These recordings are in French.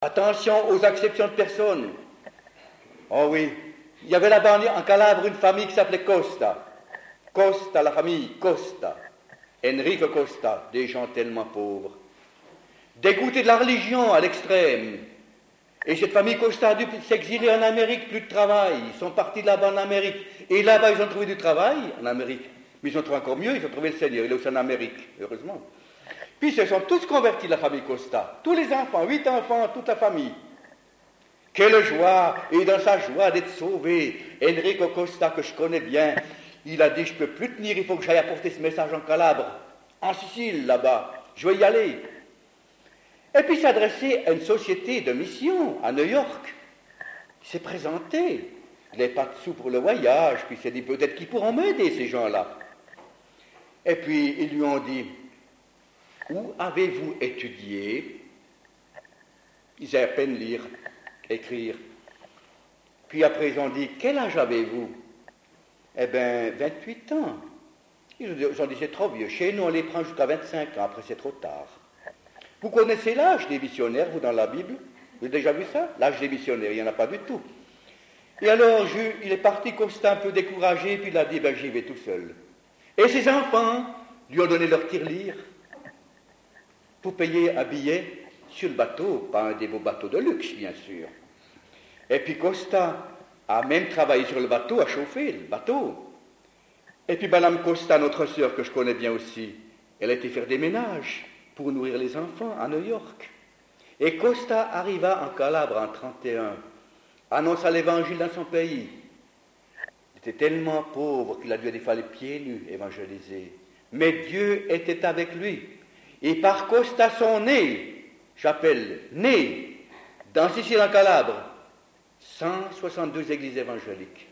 Attention aux acceptions de personnes. Oh oui, il y avait là-bas en Calabre une famille qui s'appelait Costa. Costa, la famille Costa. Enrico Costa, des gens tellement pauvres. Dégoûtés de la religion à l'extrême. Et cette famille Costa a dû s'exiler en Amérique, plus de travail. Ils sont partis de là-bas en Amérique. Et là-bas, ils ont trouvé du travail en Amérique. Mais ils ont trouvé encore mieux, ils ont trouvé le Seigneur. Il est aussi en Amérique, heureusement. Puis ils se sont tous convertis, la famille Costa. Tous les enfants, 8 enfants, toute la famille. Quelle joie! Et dans sa joie d'être sauvé, Enrico Costa, que je connais bien, il a dit, je ne peux plus tenir, il faut que j'aille apporter ce message en Calabre, en Sicile, là-bas. Je vais y aller. Et puis il s'est adressé à une société de mission à New York. Il s'est présenté. Il n'avait pas de sous pour le voyage, puis il s'est dit, peut-être qu'ils pourront m'aider, ces gens-là. Et puis ils lui ont dit, où avez-vous étudié? Il sait à peine lire, écrire. Puis après ils ont dit, quel âge avez-vous? Eh bien, 28 ans. Ils ont dit, c'est trop vieux. Chez nous, on les prend jusqu'à 25 ans, après c'est trop tard. Vous connaissez l'âge des missionnaires, vous, dans la Bible? Vous avez déjà vu ça? L'âge des missionnaires, il n'y en a pas du tout. Et alors, il est parti Costa un peu découragé, puis il a dit, ben j'y vais tout seul. Et ses enfants lui ont donné leur tirelire pour payer un billet sur le bateau, pas un des beaux bateaux de luxe, bien sûr. Et puis Costa a même travaillé sur le bateau, a chauffé le bateau. Et puis Madame Costa, notre sœur que je connais bien aussi, elle a été faire des ménages pour nourrir les enfants à New York. Et Costa arriva en Calabre en 1931, annonça l'évangile dans son pays. Il était tellement pauvre qu'il a dû aller faire les pieds nus évangéliser. Mais Dieu était avec lui. Et par Costa sont nés, j'appelle nés, dans Sicile en Calabre, 162 églises évangéliques.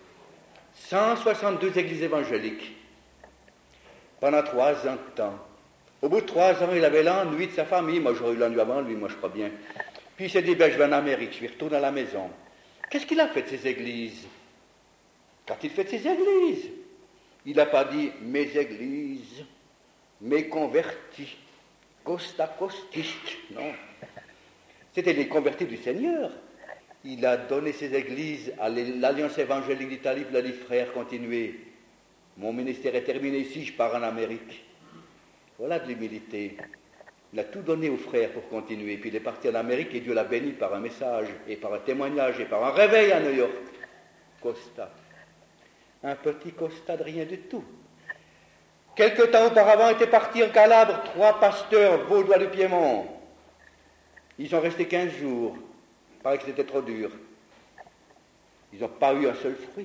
162 églises évangéliques. Pendant 3 ans de temps. Au bout de 3 ans, il avait l'ennui de sa famille. Moi, j'aurais eu l'ennui avant lui, moi, je crois bien. Puis il s'est dit, ben, je vais en Amérique, je vais retourner à la maison. Qu'est-ce qu'il a fait de ces églises? Qu'a-t-il fait de ces églises? Il n'a pas dit, mes églises, mes convertis, Costa Costiste, non. C'était les convertis du Seigneur. Il a donné ses églises à l'Alliance évangélique d'Italie, puis il a dit, frère, continuez. Mon ministère est terminé ici, je pars en Amérique. Voilà de l'humilité. Il a tout donné aux frères pour continuer. Puis il est parti en Amérique et Dieu l'a béni par un message, et par un témoignage, et par un réveil à New York. Costa. Un petit Costa de rien du tout. Quelque temps auparavant étaient partis en Calabre 3 pasteurs vaudois du Piémont. Ils sont restés 15 jours. Il paraît que c'était trop dur. Ils n'ont pas eu un seul fruit.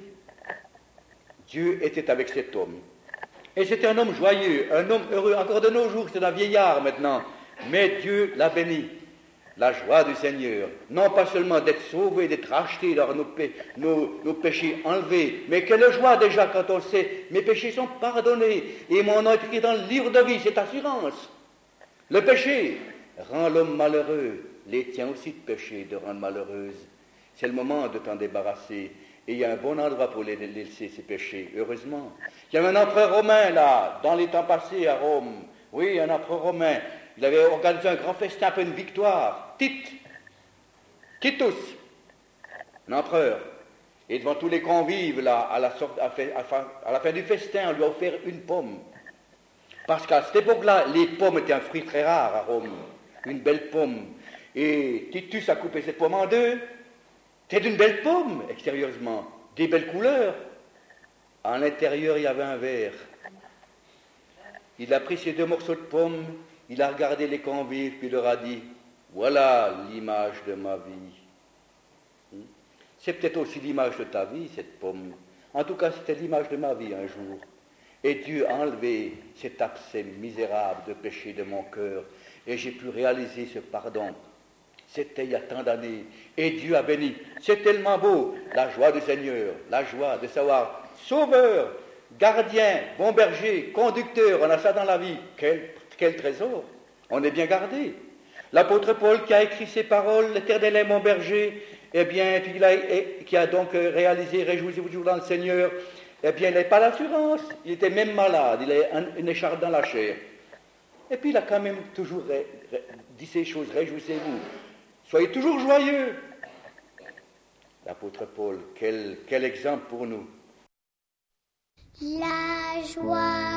Dieu était avec cet homme. Et c'était un homme joyeux, un homme heureux. Encore de nos jours, c'est un vieillard maintenant. Mais Dieu l'a béni. La joie du Seigneur. Non pas seulement d'être sauvé, d'être racheté, d'avoir nos péchés enlevés. Mais quelle joie déjà quand on sait, mes péchés sont pardonnés. Et mon nom est écrit dans le livre de vie, cette assurance. Le péché rend l'homme malheureux. Les tiens aussi de péché de rendre malheureuse. C'est le moment de t'en débarrasser. Et il y a un bon endroit pour les laisser, ces péchés, heureusement. Il y avait un empereur romain, là, dans les temps passés à Rome. Oui, un empereur romain. Il avait organisé un grand festin après une victoire. Titus, un empereur. Et devant tous les convives, là, à la fin du festin, on lui a offert une pomme. Parce qu'à cette époque-là, les pommes étaient un fruit très rare à Rome. Une belle pomme. Et Titus a coupé cette pomme en 2. C'est une belle pomme, extérieurement, des belles couleurs. À l'intérieur, il y avait un verre. Il a pris ces 2 morceaux de pomme, il a regardé les convives, puis il leur a dit, voilà l'image de ma vie. C'est peut-être aussi l'image de ta vie, cette pomme. En tout cas, c'était l'image de ma vie un jour. Et Dieu a enlevé cet abcès misérable de péché de mon cœur, et j'ai pu réaliser ce pardon. C'était il y a tant d'années. Et Dieu a béni. C'est tellement beau. La joie du Seigneur. La joie de savoir. Sauveur, gardien, bon berger, conducteur. On a ça dans la vie. Quel trésor. On est bien gardé. L'apôtre Paul qui a écrit ces paroles, l'Éternel est mon berger, eh bien, qui a donc réalisé, réjouissez-vous toujours dans le Seigneur, eh bien, il n'avait pas l'assurance. Il était même malade. Il avait une écharpe dans la chair. Et puis, il a quand même toujours dit ces choses. Réjouissez-vous. Soyez toujours joyeux. L'apôtre Paul, quel exemple pour nous. La joie